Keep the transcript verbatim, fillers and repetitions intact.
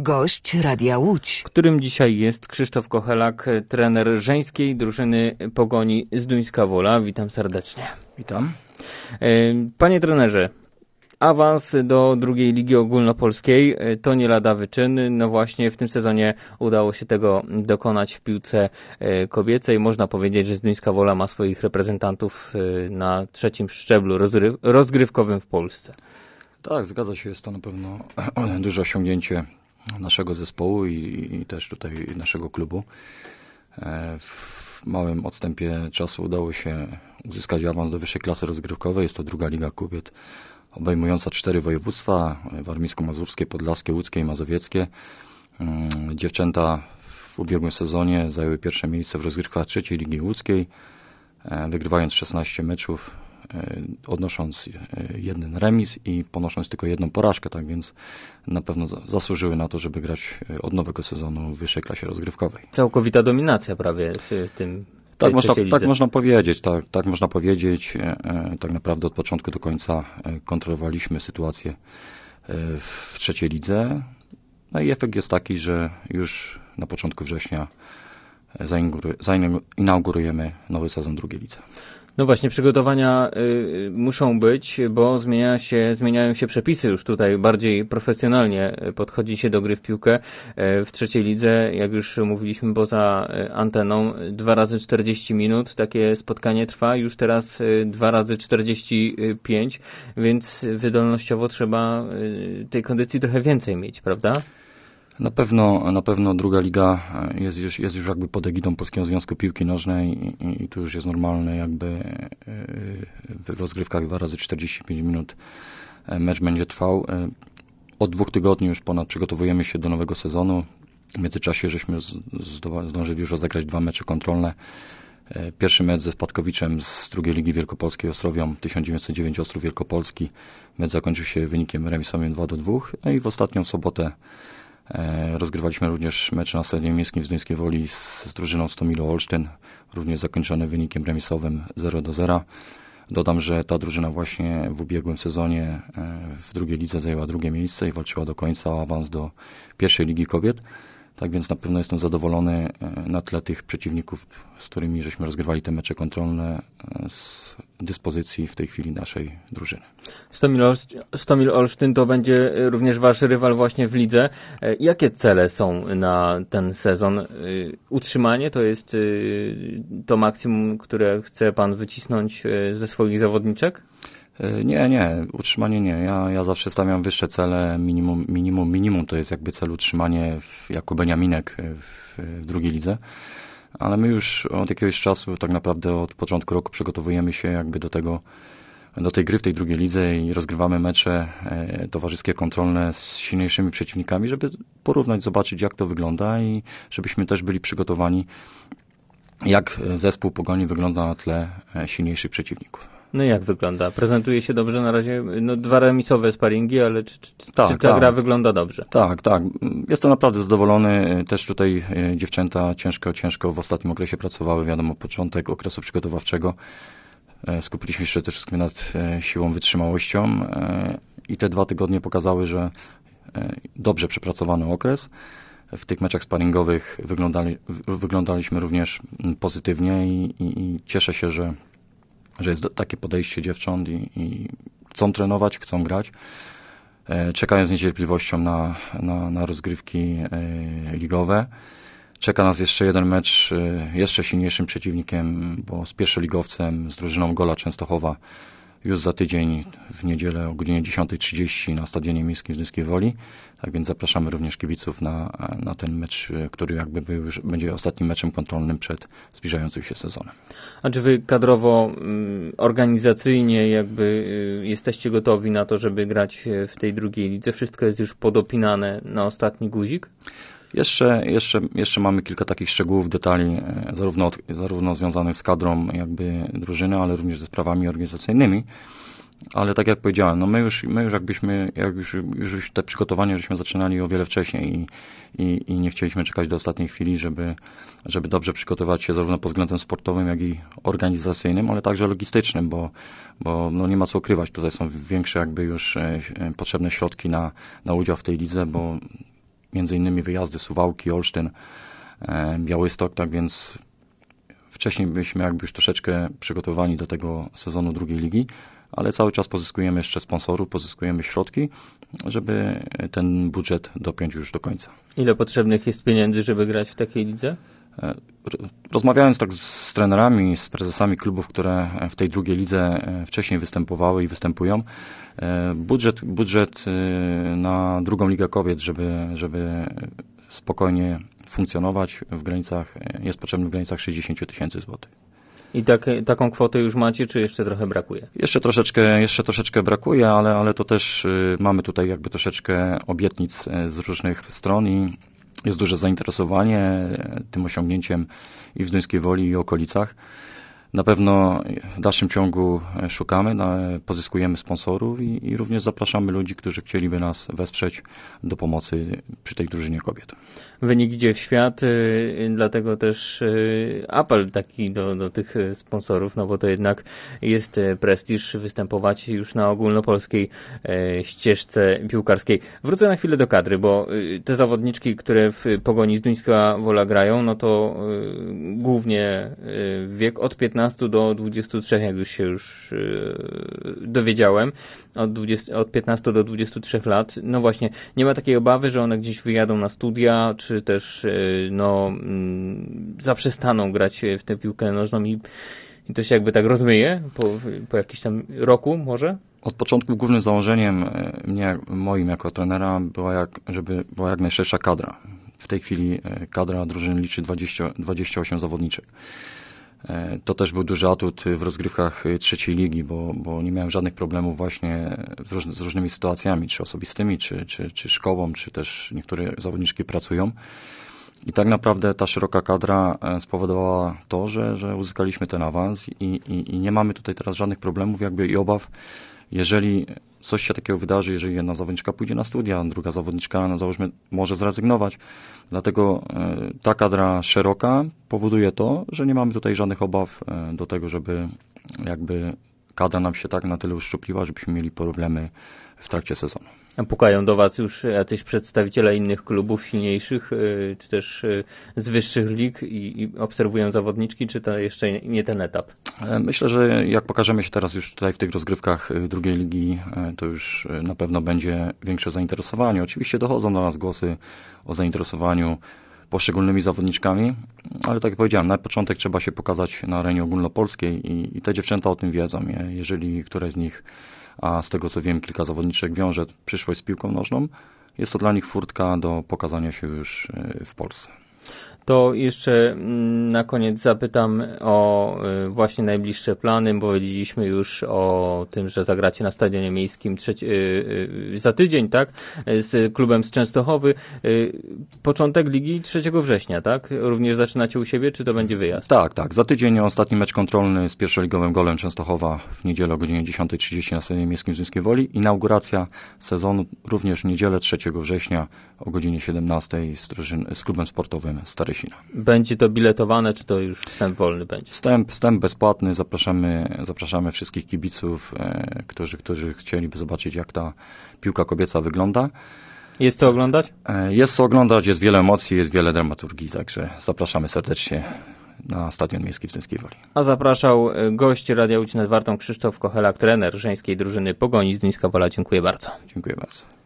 Gość Radia Łódź, którym dzisiaj jest Krzysztof Kochelak, trener żeńskiej drużyny Pogoni Zduńska Wola. Witam serdecznie. Witam. Panie trenerze, awans do drugiej ligi ogólnopolskiej to nie lada wyczyn. No właśnie w tym sezonie udało się tego dokonać w piłce kobiecej. Można powiedzieć, że Zduńska Wola ma swoich reprezentantów na trzecim szczeblu rozgryw- rozgrywkowym w Polsce. Tak, zgadza się. Jest to na pewno duże osiągnięcie naszego zespołu i, i też tutaj naszego klubu. W małym odstępie czasu udało się uzyskać awans do wyższej klasy rozgrywkowej. Jest to druga liga kobiet obejmująca cztery województwa: warmińsko-mazurskie, podlaskie, łódzkie i mazowieckie. Dziewczęta w ubiegłym sezonie zajęły pierwsze miejsce w rozgrywkach trzeciej ligi łódzkiej, wygrywając szesnaście meczów, odnosząc jeden remis i ponosząc tylko jedną porażkę, tak więc na pewno zasłużyły na to, żeby grać od nowego sezonu w wyższej klasie rozgrywkowej. Całkowita dominacja prawie w tym. Tak można, tak można powiedzieć, tak, tak można powiedzieć. Tak naprawdę od początku do końca kontrolowaliśmy sytuację w trzeciej lidze. No i efekt jest taki, że już na początku września zainaugurujemy nowy sezon drugiej lidze. No właśnie, przygotowania y, muszą być, bo zmienia się, zmieniają się przepisy już tutaj, bardziej profesjonalnie podchodzi się do gry w piłkę. W trzeciej lidze, jak już mówiliśmy poza anteną, dwa razy czterdzieści minut, takie spotkanie trwa, już teraz dwa razy czterdzieści pięć, więc wydolnościowo trzeba tej kondycji trochę więcej mieć, prawda? Na pewno, na pewno druga liga jest już, jest już jakby pod egidą Polskiego Związku Piłki Nożnej i, i tu już jest normalne jakby w rozgrywkach dwa razy czterdzieści pięć minut mecz będzie trwał. Od dwóch tygodni już ponad przygotowujemy się do nowego sezonu. W międzyczasie żeśmy zdążyli już rozegrać dwa mecze kontrolne. Pierwszy mecz ze Spadkowiczem z drugiej ligi wielkopolskiej Ostrowią tysiąc dziewięćset dziewięć Ostrów Wielkopolski. Mecz zakończył się wynikiem remisowym dwa do dwóch. No i w ostatnią sobotę rozgrywaliśmy również mecz na Stadionie Miejskim w Zduńskiej Woli z, z drużyną Stomilo Olsztyn, również zakończony wynikiem remisowym zero do zera. Dodam, że ta drużyna właśnie w ubiegłym sezonie w drugiej lidze zajęła drugie miejsce i walczyła do końca o awans do pierwszej ligi kobiet. Tak więc na pewno jestem zadowolony na tle tych przeciwników, z którymi żeśmy rozgrywali te mecze kontrolne, z dyspozycji w tej chwili naszej drużyny. Stomil Olsztyn to będzie również wasz rywal właśnie w lidze. Jakie cele są na ten sezon? Utrzymanie to jest to maksimum, które chce pan wycisnąć ze swoich zawodniczek? Nie, nie, utrzymanie nie. Ja, ja zawsze stawiam wyższe cele, minimum, minimum, minimum to jest jakby cel utrzymanie w, jako Beniaminek w, w drugiej lidze. Ale my już od jakiegoś czasu, tak naprawdę od początku roku przygotowujemy się jakby do tego, do tej gry w tej drugiej lidze i rozgrywamy mecze e, towarzyskie, kontrolne z silniejszymi przeciwnikami, żeby porównać, zobaczyć jak to wygląda i żebyśmy też byli przygotowani, jak zespół Pogoni wygląda na tle silniejszych przeciwników. No jak wygląda? Prezentuje się dobrze na razie, no dwa remisowe sparingi, ale czy, czy, tak, czy ta tak. gra wygląda dobrze? Tak, tak. Jestem naprawdę zadowolony. Też tutaj dziewczęta ciężko, ciężko w ostatnim okresie pracowały. Wiadomo, początek okresu przygotowawczego. Skupiliśmy się przede wszystkim nad siłą, wytrzymałością i te dwa tygodnie pokazały, że dobrze przepracowany okres. W tych meczach sparingowych wyglądali, wyglądaliśmy również pozytywnie i, i, i cieszę się, że że jest takie podejście dziewcząt i, i chcą trenować, chcą grać. E, czekają z niecierpliwością na, na, na rozgrywki e, ligowe. Czeka nas jeszcze jeden mecz, e, jeszcze silniejszym przeciwnikiem, bo z pierwszoligowcem, z drużyną Gola Częstochowa już za tydzień w niedzielę o godzinie dziesiąta trzydzieści na Stadionie Miejskim w Zduńskiej Woli. Tak więc zapraszamy również kibiców na, na ten mecz, który jakby był już, będzie ostatnim meczem kontrolnym przed zbliżającym się sezonem. A czy wy kadrowo, organizacyjnie jakby jesteście gotowi na to, żeby grać w tej drugiej lidze? Wszystko jest już podopinane na ostatni guzik? Jeszcze, jeszcze, jeszcze mamy kilka takich szczegółów, detali, zarówno, od, zarówno związanych z kadrą jakby drużyny, ale również ze sprawami organizacyjnymi. Ale tak jak powiedziałem, no my już, my już jakbyśmy, jak już, już te przygotowania żeśmy zaczynali o wiele wcześniej i, i, i nie chcieliśmy czekać do ostatniej chwili, żeby, żeby dobrze przygotować się zarówno pod względem sportowym, jak i organizacyjnym, ale także logistycznym, bo, bo no nie ma co ukrywać, tutaj są większe jakby już e, potrzebne środki na, na udział w tej lidze, bo między innymi wyjazdy Suwałki, Olsztyn, Białystok, tak więc wcześniej byliśmy jakby już troszeczkę przygotowani do tego sezonu drugiej ligi, ale cały czas pozyskujemy jeszcze sponsorów, pozyskujemy środki, żeby ten budżet dopiąć już do końca. Ile potrzebnych jest pieniędzy, żeby grać w takiej lidze? Rozmawiając tak z trenerami, z prezesami klubów, które w tej drugiej lidze wcześniej występowały i występują, budżet, budżet na drugą ligę kobiet, żeby, żeby spokojnie funkcjonować w granicach, jest potrzebny w granicach sześćdziesiąt tysięcy złotych. I tak, taką kwotę już macie, czy jeszcze trochę brakuje? Jeszcze troszeczkę, jeszcze troszeczkę brakuje, ale, ale to też y, mamy tutaj jakby troszeczkę obietnic y, z różnych stron i jest duże zainteresowanie y, tym osiągnięciem i w Zduńskiej Woli i okolicach. Na pewno w dalszym ciągu szukamy, no, pozyskujemy sponsorów i, i również zapraszamy ludzi, którzy chcieliby nas wesprzeć do pomocy przy tej drużynie kobiet. Wynik idzie w świat, y, dlatego też y, apel taki do, do tych sponsorów, no bo to jednak jest prestiż występować już na ogólnopolskiej y, ścieżce piłkarskiej. Wrócę na chwilę do kadry, bo y, te zawodniczki, które w Pogoni Zduńska Wola grają, no to y, głównie y, wiek od piętnastu do dwudziestu trzech, jak już się już y, dowiedziałem, od, dwudziestu, od piętnastu do dwudziestu trzech lat. No właśnie, nie ma takiej obawy, że one gdzieś wyjadą na studia, czy też no, zaprzestaną grać w tę piłkę nożną i, i to się jakby tak rozmyje po, po jakimś tam roku może? Od początku głównym założeniem mnie, moim jako trenera była jak, żeby była jak najszersza kadra. W tej chwili kadra drużyny liczy dwadzieścia, dwadzieścia osiem zawodniczek. To też był duży atut w rozgrywkach trzeciej ligi, bo, bo nie miałem żadnych problemów właśnie róż, z różnymi sytuacjami, czy osobistymi, czy, czy, czy szkołą, czy też niektóre zawodniczki pracują. I tak naprawdę ta szeroka kadra spowodowała to, że, że uzyskaliśmy ten awans i, i, i nie mamy tutaj teraz żadnych problemów jakby i obaw, jeżeli coś się takiego wydarzy, jeżeli jedna zawodniczka pójdzie na studia, druga zawodniczka, no załóżmy, może zrezygnować. Dlatego y, ta kadra szeroka powoduje to, że nie mamy tutaj żadnych obaw y, do tego, żeby jakby kadra nam się tak na tyle uszczupliła, żebyśmy mieli problemy w trakcie sezonu. A pukają do was już jacyś przedstawiciele innych klubów silniejszych, y, czy też y, z wyższych lig i, i obserwują zawodniczki, czy to jeszcze nie ten etap? Myślę, że jak pokażemy się teraz już tutaj w tych rozgrywkach drugiej ligi, to już na pewno będzie większe zainteresowanie. Oczywiście dochodzą do nas głosy o zainteresowaniu poszczególnymi zawodniczkami, ale tak jak powiedziałem, na początek trzeba się pokazać na arenie ogólnopolskiej i, i te dziewczęta o tym wiedzą. Jeżeli któraś z nich, a z tego co wiem, kilka zawodniczek wiąże przyszłość z piłką nożną, jest to dla nich furtka do pokazania się już w Polsce. To jeszcze na koniec zapytam o właśnie najbliższe plany, bo powiedzieliśmy już o tym, że zagracie na Stadionie Miejskim trzeci, za tydzień, tak? Z klubem z Częstochowy. Początek ligi trzeciego września, tak? Również zaczynacie u siebie, czy to będzie wyjazd? Tak, tak. Za tydzień ostatni mecz kontrolny z pierwszoligowym Golem Częstochowa w niedzielę o godzinie dziesiąta trzydzieści na Stadionie Miejskim w Zduńskiej Woli. Inauguracja sezonu również w niedzielę trzeciego września o godzinie siedemnastej z, z klubem sportowym Starysina. Będzie to biletowane, czy to już wstęp wolny będzie? Wstęp, wstęp bezpłatny. Zapraszamy, zapraszamy wszystkich kibiców, e, którzy, którzy chcieliby zobaczyć, jak ta piłka kobieca wygląda. Jest co oglądać? E, jest co oglądać, jest wiele emocji, jest wiele dramaturgii, także zapraszamy serdecznie na Stadion Miejski w Zduńskiej Woli. A zapraszał gość Radia Łódź nad Wartą Krzysztof Kochelak, trener żeńskiej drużyny Pogoni Zduńska Wola. Dziękuję bardzo. Dziękuję bardzo.